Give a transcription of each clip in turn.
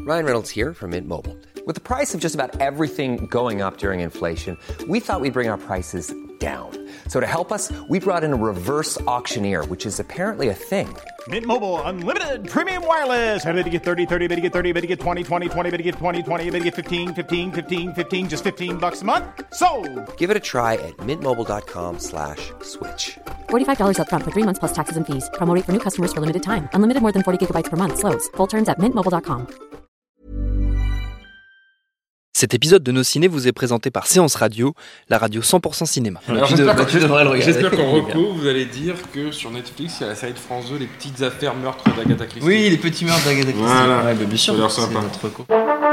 Ryan Reynolds here from Mint Mobile. With the price of just about everything going up during inflation, we thought we'd bring our prices down. So to help us, we brought in a reverse auctioneer, which is apparently a thing. Mint Mobile Unlimited Premium Wireless. How to get 30, 30, bit to get 30, bit to get 20, 20, 20, bit to get 20, 20, bit to get 15, 15, 15, 15, just $15 a month? Sold! Give it a try at mintmobile.com/switch. $45 up front for 3 months plus taxes and fees. Promo rate for new customers for limited time. Unlimited more than 40 gigabytes per month. Slows full terms at mintmobile.com. Cet épisode de Nos Ciné vous est présenté par Séance Radio, la radio 100% cinéma. Alors, j'espère qu'en recours, vous allez dire que sur Netflix, il y a la série de France 2, les petites affaires meurtres d'Agatha Christie. Oui, les petits meurtres d'Agatha Christie. Voilà. Ouais, bien sûr. Ça a l'air sympa. C'est notre recours.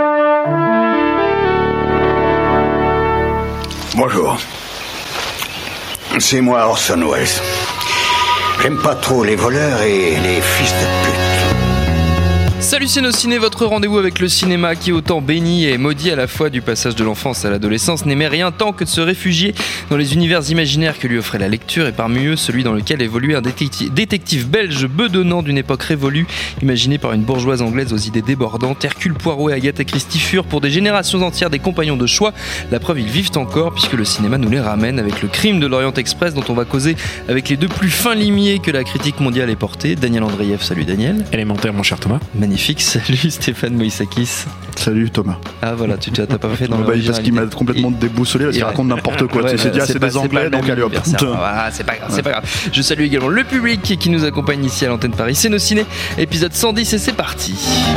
Bonjour. C'est moi Orson Welles. J'aime pas trop les voleurs et les fils de pute. Salut c'est Nos Ciné, votre rendez-vous avec le cinéma qui est autant béni et maudit à la fois du passage de l'enfance à l'adolescence n'aimait rien tant que de se réfugier dans les univers imaginaires que lui offrait la lecture et parmi eux celui dans lequel évoluait un détective belge bedonnant d'une époque révolue imaginé par une bourgeoise anglaise aux idées débordantes. Hercule Poirot et Agatha Christie furent pour des générations entières des compagnons de choix. La preuve, ils vivent encore puisque le cinéma nous les ramène avec le crime de l'Orient Express dont on va causer avec les deux plus fins limiers que la critique mondiale ait porté. Daniel Andreev, salut Daniel. Élémentaire mon cher Thomas. Magnifique, salut Stéphane Moïsakis. Salut Thomas. Ah voilà, tu t'as pas fait dans le parce qu'il m'a complètement déboussolé parce qu'il raconte n'importe quoi. Ouais, c'est des anglais donc allez hop. Voilà, c'est pas grave. Je salue également le public qui nous accompagne ici à l'antenne Paris. C'est Nos Ciné, épisode 110 et c'est parti.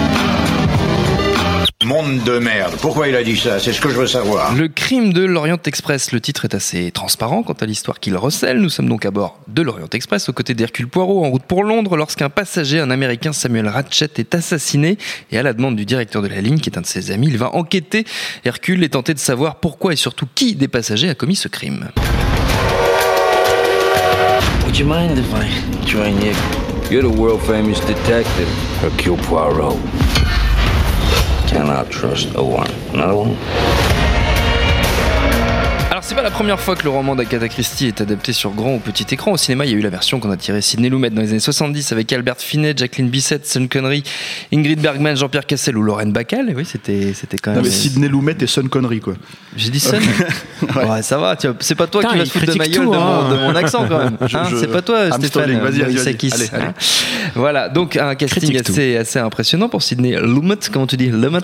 Monde de merde. Pourquoi il a dit ça? C'est ce que je veux savoir. Le crime de l'Orient Express. Le titre est assez transparent quant à l'histoire qu'il recèle. Nous sommes donc à bord de l'Orient Express aux côtés d'Hercule Poirot en route pour Londres lorsqu'un passager, un Américain Samuel Ratchet, est assassiné et à la demande du directeur de la ligne qui est un de ses amis, il va enquêter. Hercule est tenté de savoir pourquoi et surtout qui des passagers a commis ce crime. Would you mind if I join you? You're the world famous detective, Hercule Poirot. Cannot trust a one. Another one? Alors c'est pas la première fois que le roman d'Agatha Christie est adapté sur grand ou petit écran. Au cinéma, il y a eu la version qu'on a tirée Sidney Lumet dans les années 70 avec Albert Finney, Jacqueline Bisset, Sean Connery, Ingrid Bergman, Jean-Pierre Cassel ou Lorraine Bacall. Et oui, c'était quand même. Non mais Sidney Lumet et Sean Connery quoi. J'ai dit Sean. Ouais, ça va. C'est pas toi qui vas te foutre de ma gueule de mon accent quand même. C'est pas toi, Stéphane. Vas-y. Voilà, donc un casting assez impressionnant pour Sidney Lumet. Comment tu dis, Lumet?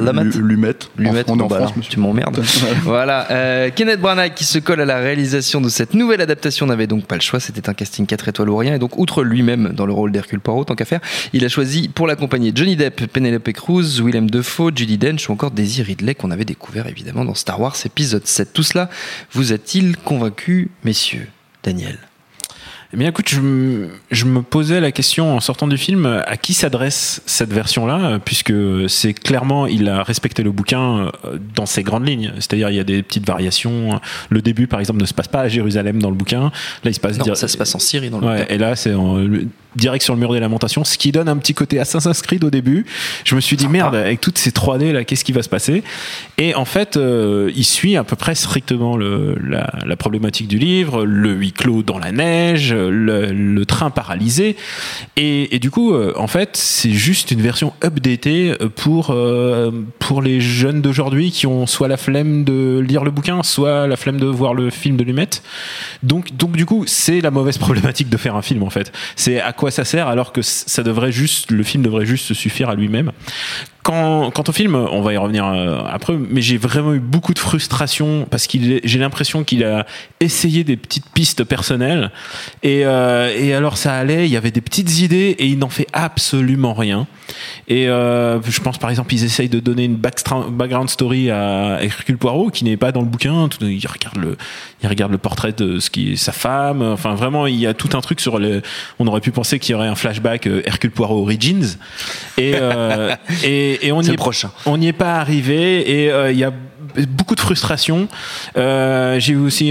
On est en France, tu m'emmerdes. Voilà. Kenneth Branagh qui se colle à la réalisation de cette nouvelle adaptation n'avait donc pas le choix, c'était un casting 4 étoiles ou rien et donc outre lui-même dans le rôle d'Hercule Poirot tant qu'à faire, il a choisi pour l'accompagner Johnny Depp, Penelope Cruz, Willem Dafoe, Judi Dench ou encore Daisy Ridley qu'on avait découvert évidemment dans Star Wars épisode 7. Tout cela vous a-t-il convaincu, messieurs? Daniel? Eh bien écoute, je me posais la question en sortant du film, à qui s'adresse cette version-là, puisque c'est clairement, il a respecté le bouquin dans ses grandes lignes, c'est-à-dire il y a des petites variations, le début par exemple ne se passe pas à Jérusalem dans le bouquin, là il se passe... ça se passe en Syrie dans le bouquin. Et là c'est direct sur le mur des lamentations, ce qui donne un petit côté Assassin's Creed au début. Je me suis dit merde, avec toutes ces 3D là, qu'est-ce qui va se passer? Et en fait, il suit à peu près strictement la problématique du livre, le huis clos dans la neige, le train paralysé, et du coup, en fait, c'est juste une version updatée pour les jeunes d'aujourd'hui qui ont soit la flemme de lire le bouquin, soit la flemme de voir le film de Lumet. Donc du coup, c'est la mauvaise problématique de faire un film en fait. C'est à quoi ça sert alors que le film devrait juste se suffire à lui-même. Quant au film, on va y revenir après, mais j'ai vraiment eu beaucoup de frustration parce j'ai l'impression qu'il a essayé des petites pistes personnelles et alors ça allait, il y avait des petites idées et il n'en fait absolument rien. Et je pense par exemple ils essayent de donner une background story à Hercule Poirot qui n'est pas dans le bouquin. Il regarde le portrait de ce qui est sa femme. Enfin vraiment, il y a tout un truc sur on aurait pu penser qu'il y aurait un flashback Hercule Poirot Origins et on n'y est pas arrivé et il y a beaucoup de frustration. J'ai eu aussi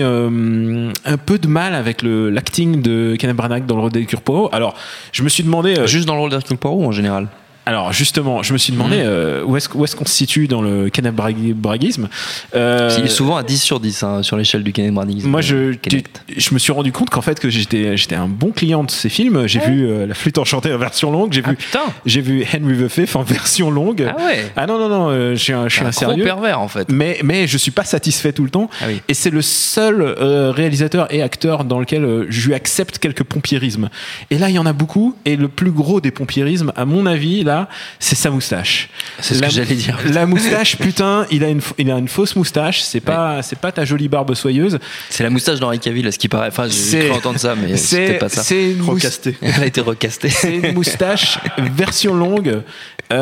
un peu de mal avec l'acting de Kenneth Branagh dans le rôle d'Hercule Poirot. Alors je me suis demandé juste dans le rôle d'Hercule Poirot ou en général? Alors justement, je me suis demandé où est-ce qu'on se situe dans le Kenneth Braguisme. Il est souvent à 10 sur 10 sur l'échelle du Kenneth Braguisme. Moi, je me suis rendu compte qu'en fait que j'étais un bon client de ces films. J'ai vu La Flûte enchantée en version longue. J'ai vu Henry the Fifth en version longue. Ah ouais. Ah non, je suis un sérieux. Gros pervers en fait. Mais je suis pas satisfait tout le temps. Ah oui. Et c'est le seul réalisateur et acteur dans lequel je lui accepte quelques pompierismes. Et là, il y en a beaucoup. Et le plus gros des pompierismes, à mon avis, là, c'est sa moustache. C'est ce que j'allais dire. La moustache, putain, il a une fausse moustache. C'est pas ta jolie barbe soyeuse. C'est la moustache d'Henri Cavill, à ce qui paraît. Enfin, j'ai cru entendre ça, mais c'était pas ça. C'est recasté. Elle a été recastée. C'est une moustache version longue. Et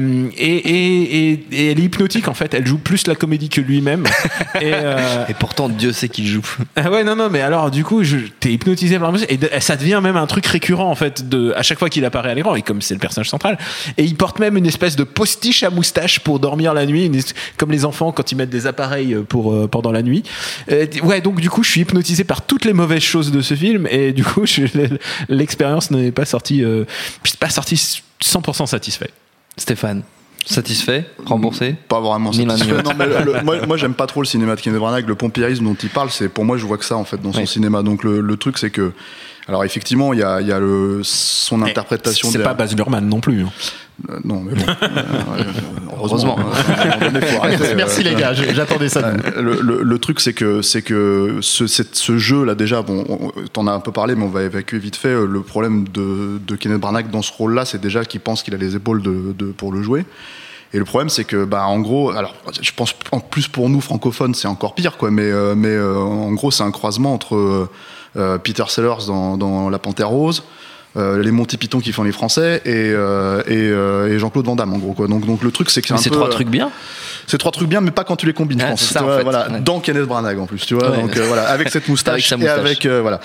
elle est hypnotique en fait. Elle joue plus la comédie que lui-même. Et pourtant, Dieu sait qu'il joue. Ah ouais, non, mais alors du coup, t'es hypnotisé par la moustache et ça devient même un truc récurrent en fait à chaque fois qu'il apparaît à l'écran, et comme c'est le personnage central, et il porte même une espèce de postiche à moustache pour dormir la nuit, comme les enfants quand ils mettent des appareils pendant la nuit. Ouais, donc du coup, je suis hypnotisé par toutes les mauvaises choses de ce film, et du coup, l'expérience n'est pas sortie. Je suis pas sorti 100% satisfait. Stéphane, satisfait, remboursé? Pas vraiment satisfait. Non, mais moi j'aime pas trop le cinéma de Kenneth Branagh. Le pompierisme dont il parle, c'est pour moi je vois que ça en fait dans son cinéma. Donc le truc c'est que, alors effectivement il y a son interprétation. C'est pas Baz Luhrmann non plus. Non, mais bon. Heureusement. Merci les gars, j'attendais ça. Le truc, c'est que ce jeu-là, déjà, bon, t'en as un peu parlé, mais on va évacuer vite fait. Le problème de Kenneth Branagh dans ce rôle-là, c'est déjà qu'il pense qu'il a les épaules pour le jouer. Et le problème, c'est que, en gros, alors, je pense, en plus pour nous, francophones, c'est encore pire, quoi, mais en gros, c'est un croisement entre Peter Sellers dans La Panthère Rose, les Monty Python qui font les Français, et Jean-Claude Van Damme, en gros, quoi. Donc le truc, c'est que c'est trois trucs bien. C'est trois trucs bien, mais pas quand tu les combines, je pense. Ça, en fait. Voilà, dans Kenneth Branagh en plus, tu vois. Donc voilà, avec cette moustache, et avec voilà.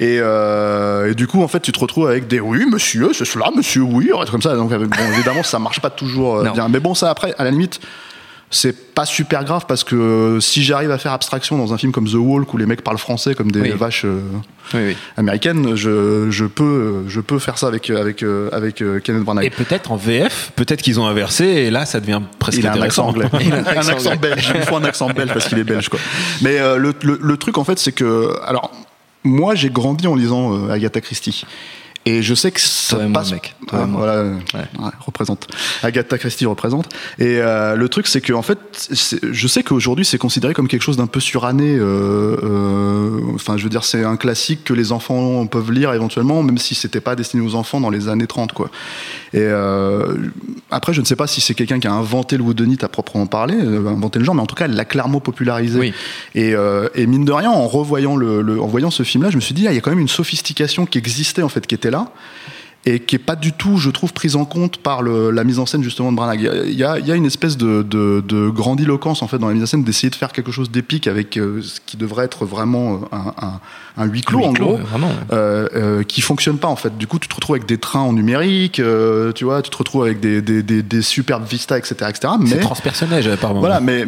Et du coup, en fait, tu te retrouves avec des oui, monsieur, c'est cela, monsieur, oui, comme ça. Donc bon, évidemment, ça marche pas toujours bien. Mais bon, ça après, à la limite, c'est pas super grave, parce que si j'arrive à faire abstraction dans un film comme The Walk où les mecs parlent français comme des vaches américaines, je peux faire ça avec Kenneth Branagh. Et peut-être en VF, peut-être qu'ils ont inversé, et là ça devient presque intéressant. Il a un accent belge. Il faut un accent belge parce qu'il est belge, quoi. Mais le truc en fait, c'est que, alors moi j'ai grandi en lisant Agatha Christie. Et je sais que ça passe. Voilà, représente. Agatha Christie représente. Et le truc, c'est que en fait, je sais qu'aujourd'hui, c'est considéré comme quelque chose d'un peu suranné. Enfin, je veux dire, c'est un classique que les enfants peuvent lire éventuellement, même si c'était pas destiné aux enfants dans les années 30, quoi. Et après, je ne sais pas si c'est quelqu'un qui a inventé le whodunit à proprement parler, inventé le genre, mais en tout cas, elle l'a clairement popularisé. Oui. Et mine de rien, en voyant ce film-là, je me suis dit, il y a quand même une sophistication qui existait, en fait, qui était là, et qui est pas du tout, je trouve, prise en compte par la mise en scène justement de Branagh. Il y a une espèce de grandiloquence en fait dans la mise en scène, d'essayer de faire quelque chose d'épique avec ce qui devrait être vraiment un huis clos en gros, qui fonctionne pas en fait. Du coup, tu te retrouves avec des trains en numérique, tu vois, tu te retrouves avec des superbes vistas, etc. Mais c'est transpersonnage apparemment. Voilà, mais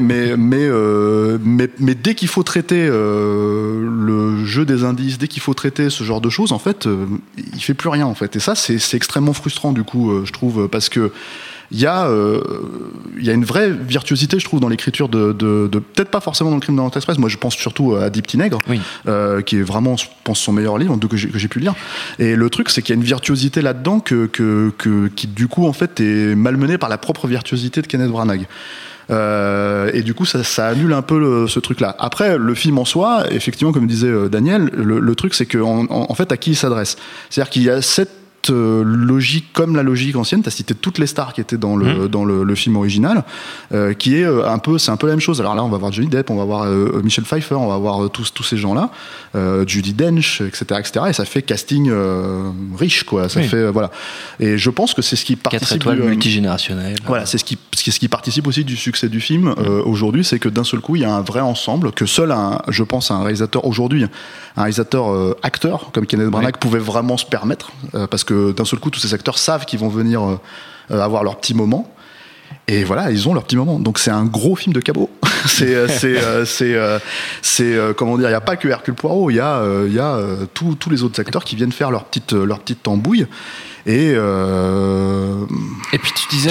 dès qu'il faut traiter le jeu des indices, dès qu'il faut traiter ce genre de choses, en fait, il fait plus rien en fait. Et ça, c'est extrêmement frustrant du coup, je trouve, parce que il y a une vraie virtuosité, je trouve, dans l'écriture de peut-être pas forcément dans le Crime de l'Orient Express. Moi, je pense surtout à Deep Teenègre, qui est vraiment, je pense, son meilleur livre que j'ai pu lire. Et le truc, c'est qu'il y a une virtuosité là-dedans qui du coup, en fait, est malmenée par la propre virtuosité de Kenneth Branagh. Et du coup, ça annule un peu ce truc-là. Après, le film en soi, effectivement, comme disait Daniel, le truc, c'est que en fait, à qui il s'adresse. C'est-à-dire qu'il y a cette logique comme la logique ancienne. T'as cité toutes les stars qui étaient dans le film original, qui est c'est un peu la même chose. Alors là, on va voir Johnny Depp, on va voir Michel Pfeiffer, on va voir tous ces gens-là, Judi Dench, etc., et ça fait casting riche, quoi. Ça fait voilà. Et je pense que c'est ce qui participe 4 étoiles multigénérationnel. Voilà, c'est ce qui participe aussi du succès du film aujourd'hui, c'est que d'un seul coup, il y a un vrai ensemble que seul je pense un réalisateur aujourd'hui, un réalisateur acteur comme Kenneth Branagh pouvait vraiment se permettre, parce que d'un seul coup, tous ces acteurs savent qu'ils vont venir avoir leur petit moment. Et voilà, ils ont leur petit moment. Donc c'est un gros film de cabot. Comment dire, il y a pas que Hercule Poirot, il y a tous les autres acteurs qui viennent faire leur petite tambouille. Et puis tu disais,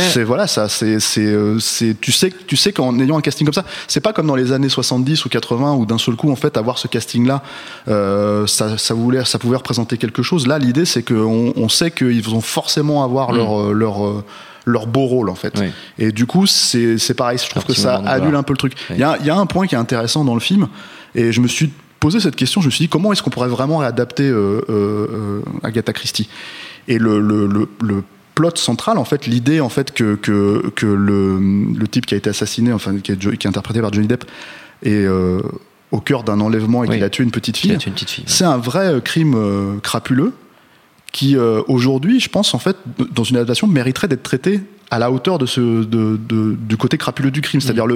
tu sais qu'en ayant un casting comme ça, c'est pas comme dans les années 70 ou 80 où d'un seul coup en fait avoir ce casting là, ça pouvait représenter quelque chose. Là, l'idée c'est qu'on sait qu'ils vont forcément avoir leur beau rôle en fait. Oui. Et du coup c'est pareil, je trouve que ça annule un peu le truc. Il y a un point qui est intéressant dans le film, et je me suis posé cette question, je me suis dit comment est-ce qu'on pourrait vraiment réadapter Agatha Christie. Et le plot central, en fait, l'idée en fait que le type qui a été assassiné, enfin qui est interprété par Johnny Depp, est au cœur d'un enlèvement et qu'il a tué une petite fille. C'est un vrai crime crapuleux qui aujourd'hui, je pense en fait, dans une adaptation, mériterait d'être traité à la hauteur du côté crapuleux du crime, c'est-à-dire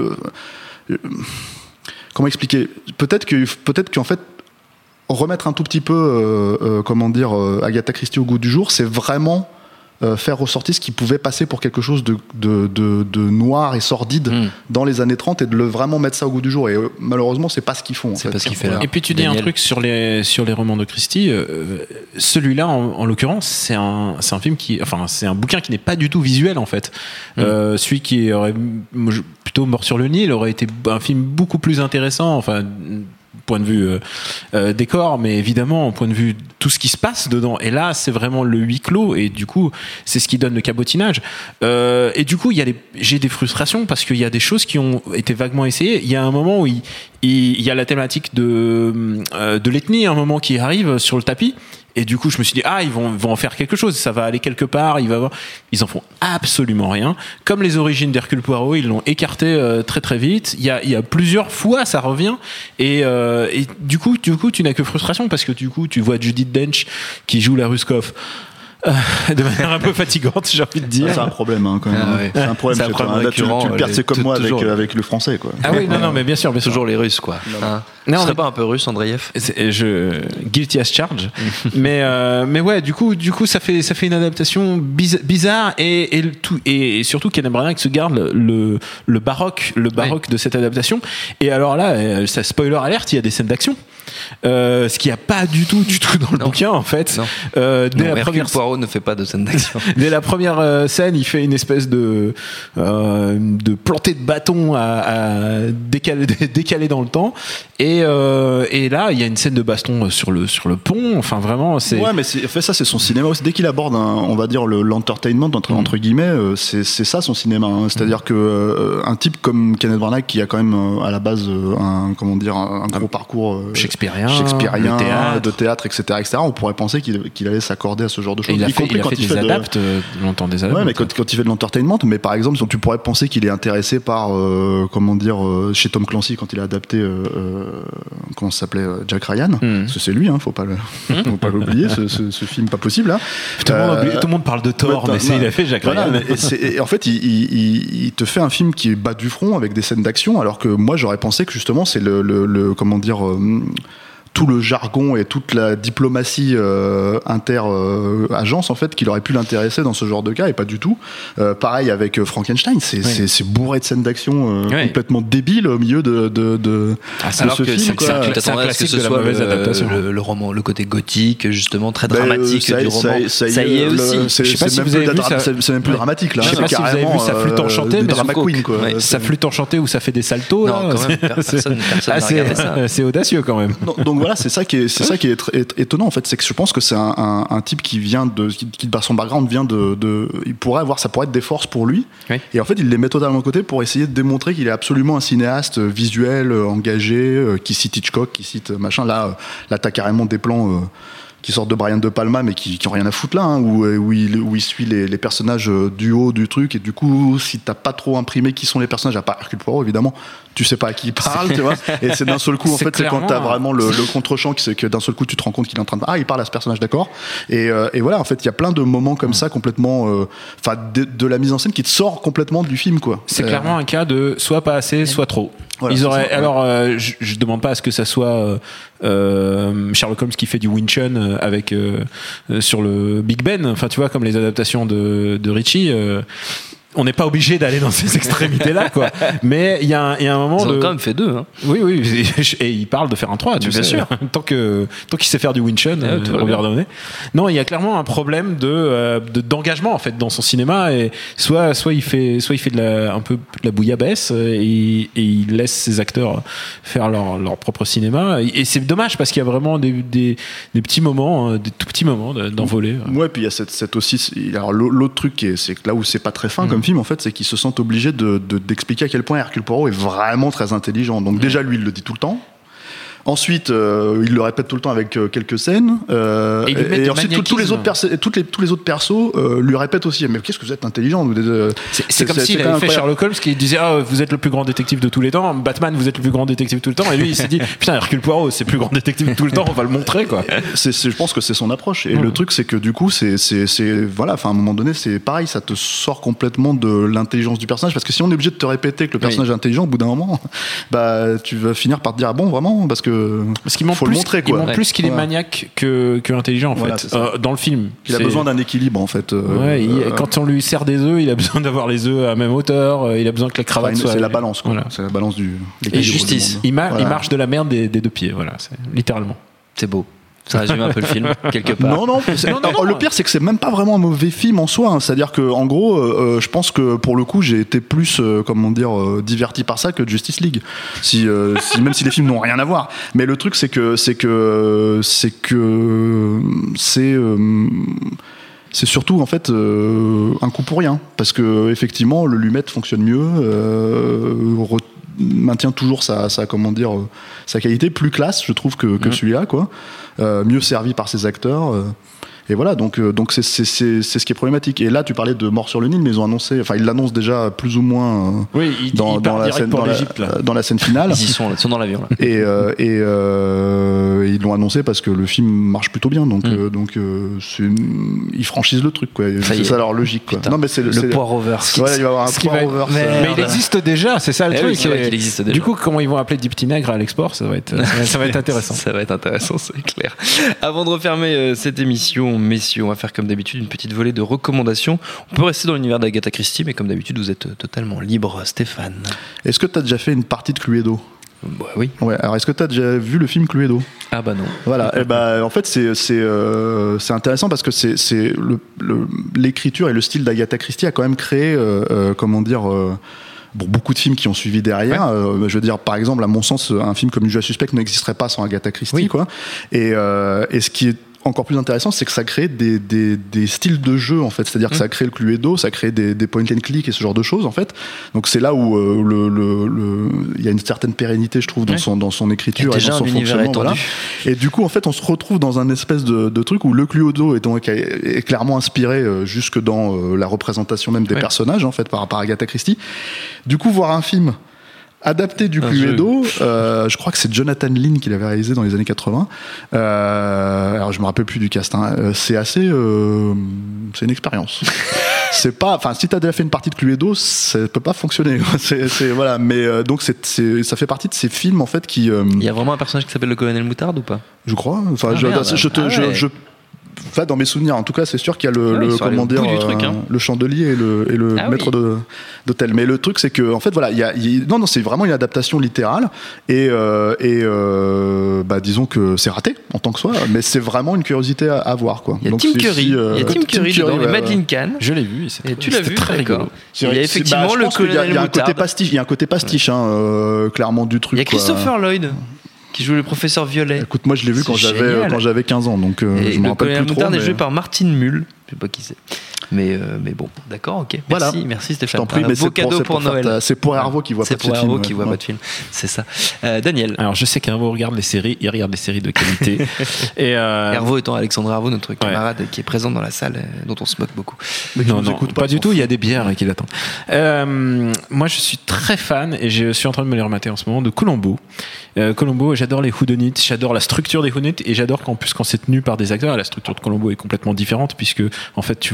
comment expliquer ? Peut-être qu'en fait, remettre un tout petit peu, Agatha Christie au goût du jour, c'est vraiment faire ressortir ce qui pouvait passer pour quelque chose de noir et sordide dans les années 30 et de vraiment mettre ça au goût du jour. Et malheureusement, c'est pas ce qu'ils font. C'est pas ce qu'ils font là. Et puis tu dis un truc sur les romans de Christie. Celui-là, en l'occurrence, c'est un bouquin qui n'est pas du tout visuel en fait. Celui qui aurait plutôt Mort sur le Nil aurait été un film beaucoup plus intéressant. Enfin. Point de vue décor, mais évidemment au point de vue tout ce qui se passe dedans, et là c'est vraiment le huis clos, et du coup c'est ce qui donne le cabotinage, et du coup j'ai des frustrations parce qu'il y a des choses qui ont été vaguement essayées. Il y a un moment où il y a la thématique de l'ethnie, un moment qui arrive sur le tapis, et du coup je me suis dit ils vont en faire quelque chose, ça va aller quelque part, ils en font absolument rien. Comme les origines d'Hercule Poirot, ils l'ont écarté très très vite. Il y a plusieurs fois ça revient, et du coup tu n'as que frustration parce que du coup tu vois Judith Dench qui joue la Ruskov de manière un peu fatigante, j'ai envie de dire. C'est un problème quand même. Ouais. C'est un problème. Tu le perds, c'est comme moi avec le français quoi. Ah oui, non, mais bien sûr. Toujours les Russes quoi. Tu serais pas un peu russe, Andreev ? Guilty as charged. mais ouais, du coup ça fait une adaptation bizarre, et surtout Kenneth Branagh se garde le baroque de cette adaptation. Et alors là, ça spoiler alert, il y a des scènes d'action. Ce qu'il n'y a pas du tout dans le bouquin en fait. Hercule Poirot ne fait pas de scène d'action. Dès la première scène, il fait une espèce de plantée de bâton à décaler dans le temps, et là il y a une scène de baston sur le pont. Enfin vraiment c'est. Ouais, mais ça c'est son cinéma aussi. Dès qu'il aborde on va dire l'entertainment entre guillemets, c'est ça son cinéma. C'est-à-dire que un type comme Kenneth Branagh qui a quand même à la base un gros parcours shakespearien de théâtre, etc., on pourrait penser qu'il allait s'accorder à ce genre de choses. Il a fait des adaptes, longtemps des adaptes. Ouais, mais quand il fait de l'entertainment, mais par exemple, tu pourrais penser qu'il est intéressé par, chez Tom Clancy quand il a adapté, comment ça s'appelait, Jack Ryan. Parce que c'est lui, faut pas l'oublier, ce film pas possible. Tout le monde parle de Thor, mais il a fait Jack Ryan. Et en fait, il te fait un film qui est bas du front avec des scènes d'action, alors que moi j'aurais pensé que justement c'est tout le jargon et toute la diplomatie inter-agence en fait qui aurait pu l'intéresser dans ce genre de cas, et pas du tout. Pareil avec Frankenstein, c'est bourré de scènes d'action complètement débiles au milieu de alors ce que film. Tu t'attendrais à ce que ce soit le roman, le côté gothique justement très dramatique du roman. Ça y est aussi. Je sais pas si vous avez vu ça. C'est même plus dramatique là. Je sais pas si vous avez vu sa flûte enchantée, mais drama queen quoi. Sa flûte enchantée où ça fait des saltos. Non, quand même, personne n'a regardé ça. C'est audacieux quand même. Donc voilà, c'est ça qui est étonnant en fait, c'est que je pense que c'est un type qui par son background vient il pourrait avoir, ça pourrait être des forces pour lui, et en fait il les met totalement de côté pour essayer de démontrer qu'il est absolument un cinéaste visuel, engagé, qui cite Hitchcock, qui cite machin. Là t'as carrément des plans qui sortent de Brian De Palma mais qui ont rien à foutre là, où il suit les personnages du haut du truc, et du coup si t'as pas trop imprimé qui sont les personnages, à part Hercule Poirot évidemment, tu sais pas à qui il parle, tu vois, et c'est d'un seul coup en fait c'est quand t'as vraiment le contre-champ, c'est que d'un seul coup tu te rends compte qu'il est en train de il parle à ce personnage, d'accord, et voilà en fait il y a plein de moments comme ça complètement de la mise en scène qui te sort complètement du film quoi. C'est clairement un cas de soit pas assez soit trop. Voilà, je demande pas à ce que ça soit Sherlock Holmes qui fait du Winchun avec sur le Big Ben, enfin tu vois, comme les adaptations de Ritchie, on n'est pas obligé d'aller dans ces extrémités-là, quoi. Mais il y a un moment Ils ont quand même fait 2. Hein. Oui, et il parle de faire un 3, tu sais. Sûr. Tant qu'il sait faire du Winchun, Robert Downey. Non, il y a clairement un problème d'engagement, en fait, dans son cinéma. Et soit il fait un peu de la bouillabaisse et il laisse ses acteurs faire leur propre cinéma. Et c'est dommage parce qu'il y a vraiment des petits moments, des tout petits moments d'envolée. Ouais, puis il y a cette aussi. Alors, l'autre truc, c'est que là où c'est pas très fin comme film, en fait, c'est qu'ils se sentent obligés d'expliquer à quel point Hercule Poirot est vraiment très intelligent. Donc déjà, lui, il le dit tout le temps. Ensuite, il le répète tout le temps avec quelques scènes. Et ensuite, tous les autres persos lui répètent aussi. Mais qu'est-ce que vous êtes intelligent. C'est comme s'il avait fait Sherlock Holmes qui disait vous êtes le plus grand détective de tous les temps. Batman, vous êtes le plus grand détective tout le temps. Et lui, il s'est dit putain, Hercule Poirot, c'est le plus grand détective de tout le temps. On va le montrer, quoi. Je pense que c'est son approche. Et le truc, c'est que du coup, voilà. Enfin, à un moment donné, c'est pareil. Ça te sort complètement de l'intelligence du personnage. Parce que si on est obligé de te répéter que le personnage est intelligent, au bout d'un moment, bah, tu vas finir par te dire ah bon, vraiment, parce qu'il faut le montrer, quoi. Il montre plus qu'il est maniaque que intelligent, en fait, dans le film. Il a besoin d'un équilibre, en fait. Quand on lui sert des œufs, il a besoin d'avoir les œufs à même hauteur. Il a besoin que la cravate soit. C'est la balance, quoi. Voilà. C'est la balance du. Et justice. Il marche de la merde des deux pieds. Voilà, littéralement. C'est beau. Ça résume un peu le film, quelque part. Non. Le pire, c'est que c'est même pas vraiment un mauvais film en soi. Hein. C'est-à-dire que, en gros, je pense que pour le coup, j'ai été plus, diverti par ça que Justice League. Même si les films n'ont rien à voir. Mais le truc, c'est surtout en fait un coup pour rien, parce que effectivement, le Lumet fonctionne mieux. Maintient toujours sa qualité, plus classe, je trouve, que celui-là, quoi. Mieux servi par ses acteurs. Et voilà, donc c'est ce qui est problématique. Et là, tu parlais de Mort sur le Nil, mais ils ont annoncé, enfin ils l'annoncent déjà plus ou moins dans la scène finale. Ils sont dans l'avion là. Et ils l'ont annoncé parce que le film marche plutôt bien, donc ils franchissent le truc, quoi. C'est ça leur logique, quoi. Non, mais c'est le Poiroverse. Ouais, il va y avoir un Poiroverse. Mais il existe déjà, c'est ça le truc. C'est vrai qu'il existe déjà. Du coup, comment ils vont appeler Deep Tinagre à l'export, ça va être intéressant. Ça va être intéressant, c'est clair. Avant de refermer cette émission, messieurs, on va faire comme d'habitude une petite volée de recommandations. On peut rester dans l'univers d'Agatha Christie, mais comme d'habitude, vous êtes totalement libre, Stéphane. Est-ce que tu as déjà fait une partie de Cluedo ? Bah, oui. Ouais, alors est-ce que tu as déjà vu le film Cluedo ? Ah bah non. Voilà, et bah, en fait c'est intéressant parce que c'est l'écriture et le style d'Agatha Christie a quand même créé beaucoup de films qui ont suivi derrière. Je veux dire, par exemple, à mon sens, un film comme Usual Suspect n'existerait pas sans Agatha Christie, quoi. Et ce qui est encore plus intéressant, c'est que ça crée des styles de jeu, en fait. C'est-à-dire que ça crée le Cluedo, ça crée des point and click et ce genre de choses, en fait. Donc c'est là où il y a une certaine pérennité, je trouve, dans son écriture et dans son fonctionnement. Voilà. Et du coup, en fait, on se retrouve dans un espèce de truc où le Cluedo est clairement inspiré jusque dans la représentation même des personnages, en fait, par Agatha Christie. Du coup, voir un film adapté du Cluedo, je crois que c'est Jonathan Lynn qui l'avait réalisé dans les années 80. Alors je me rappelle plus du cast. Hein. C'est assez, c'est une expérience. C'est pas, enfin, si t'as déjà fait une partie de Cluedo, ça peut pas fonctionner. Voilà. Mais donc ça fait partie de ces films en fait qui. Il y a vraiment un personnage qui s'appelle le colonel Moutarde ou pas ? Je crois. Enfin, dans mes souvenirs, en tout cas, c'est sûr qu'il y a le chandelier et le maître d'hôtel. Mais le truc, c'est que, en fait, voilà, non, c'est vraiment une adaptation littérale et disons que c'est raté en tant que soi, mais c'est vraiment une curiosité à voir, quoi. Il y a Tim Curry, dedans, et Madeleine Kahn. Je l'ai vu. Et tu l'as vu, très rigolo. Il y a effectivement le colonel Moutarde. Il y a un côté pastiche, clairement, du truc. Il y a Christopher Lloyd qui joue le professeur Violet. Écoute, moi je l'ai vu quand j'avais 15 ans, donc je me rappelle plus trop. Moutarde est joué par Martine Mull, je sais pas qui c'est. Mais bon, d'accord, ok. Merci Stéphane. Un beau cadeau pour Noël. C'est pour Hervo qui voit pas de film. C'est pour Hervo qui voit pas de film. C'est ça. Daniel. Alors je sais qu'Hervo regarde les séries, il regarde des séries de qualité. Et Hervo étant Alexandre Hervo, notre camarade qui est présent dans la salle, dont on se moque beaucoup. Non, pas du tout. Il y a des bières qui l'attendent. Moi, je suis très fan et je suis en train de me les remater en ce moment de Columbo. Columbo, j'adore les whodunits, j'adore la structure des whodunits et j'adore qu'en plus quand c'est tenu par des acteurs, la structure de Columbo est complètement différente puisque en fait tu vois le meurtre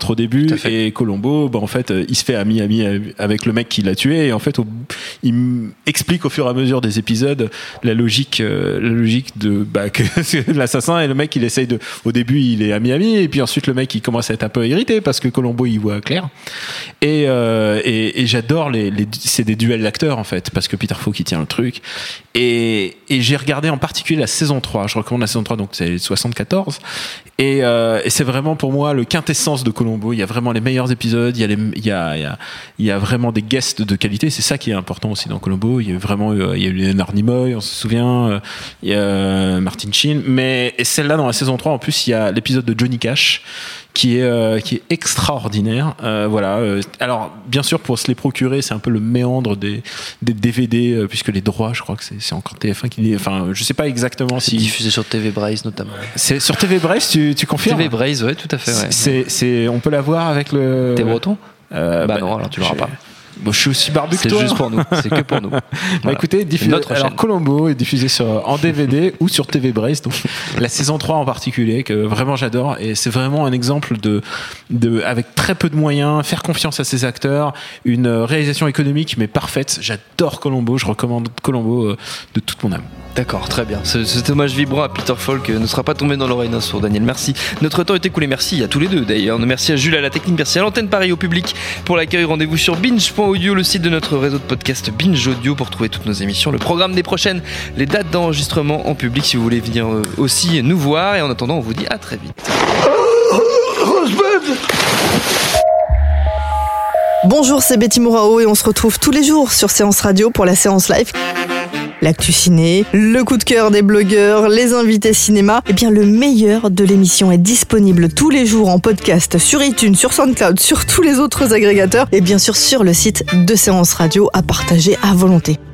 meurtre au début, et Colombo, en fait, il se fait ami avec le mec qui l'a tué, et en fait, il explique au fur et à mesure des épisodes la logique de que l'assassin et le mec, il essaye au début, il est ami, et puis ensuite le mec, il commence à être un peu irrité parce que Colombo, il voit clair, et j'adore c'est des duels d'acteurs en fait, parce que Peter Falk qui tient le truc, et j'ai regardé en particulier la saison 3, je recommande la saison 3, donc c'est 74, et c'est vraiment pour moi le quintessence de Colombo. Il y a vraiment les meilleurs épisodes, il y a vraiment des guests de qualité, c'est ça qui est important aussi dans Colombo. Il y a eu Leonard Nimoy, on se souvient, il y a Martin Sheen, mais celle-là dans la saison 3 en plus il y a l'épisode de Johnny Cash qui est extraordinaire. Alors bien sûr, pour se les procurer, c'est un peu le méandre des DVD, puisque les droits, je crois que c'est encore TF1 qui dit, enfin je sais pas exactement si diffusé sur TV Braise notamment. C'est sur TV Braise, tu confirmes? TV Braise, ouais, tout à fait, ouais. C'est on peut la voir avec le T'es breton? Non, alors tu l'auras pas. Bon, je suis aussi barbu que toi. C'est juste pour nous, c'est que pour nous. Voilà. Écoutez, alors Colombo est diffusé en DVD ou sur TV Braise, donc la saison 3 en particulier, que vraiment j'adore, et c'est vraiment un exemple de avec très peu de moyens, faire confiance à ses acteurs, une réalisation économique mais parfaite. J'adore Colombo, je recommande Colombo de toute mon âme. D'accord, très bien. Ce hommage vibrant à Peter Falk ne sera pas tombé dans l'oreille d'un sourd. Daniel, merci. Notre temps est écoulé. Merci à tous les deux d'ailleurs. Merci à Jules à la technique, merci à l'antenne Paris, au public pour l'accueil. Rendez-vous sur binge.audio, le site de notre réseau de podcast Binge Audio, pour trouver toutes nos émissions, le programme des prochaines, les dates d'enregistrement en public si vous voulez venir aussi nous voir. Et en attendant, on vous dit à très vite. Bonjour, c'est Betty Mourao et on se retrouve tous les jours sur Séance Radio pour la séance live. L'actu ciné, le coup de cœur des blogueurs, les invités cinéma. Eh bien, le meilleur de l'émission est disponible tous les jours en podcast sur iTunes, sur SoundCloud, sur tous les autres agrégateurs et bien sûr sur le site de Séance Radio, à partager à volonté.